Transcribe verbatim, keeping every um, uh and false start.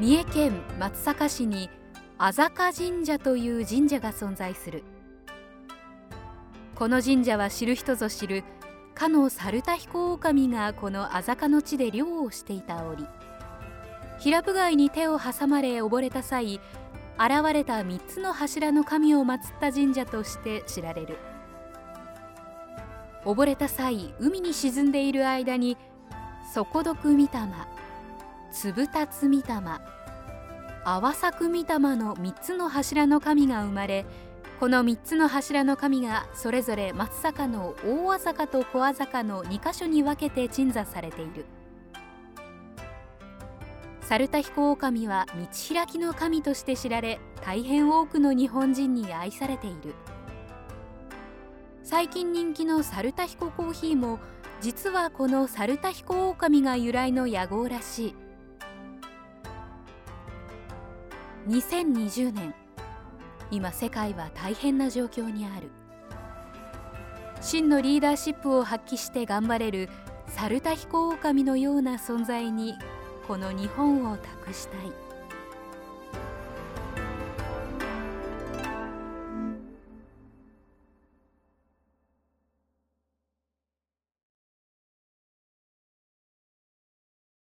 三重県松阪市に安坂神社という神社が存在する。この神社は知る人ぞ知るかの猿田彦狼がこの安坂の地で漁をしていた折、平部街に手を挟まれ溺れた際、現れた三つの柱の神を祀った神社として知られる。溺れた際、海に沈んでいる間に底毒御霊、粒立つ御霊、泡咲く御霊の三つの柱の神が生まれ、この三つの柱の神がそれぞれ松阪の大安坂と小安坂のにかしょに分けて鎮座されている。猿田彦狼は道開きの神として知られ、大変多くの日本人に愛されている。最近人気の猿田彦コーヒーも実はこの猿田彦狼が由来の屋号らしい。にせんにじゅうねん、今世界は大変な状況にある。真のリーダーシップを発揮して頑張れる猿田彦狼のような存在にこの日本を託したい。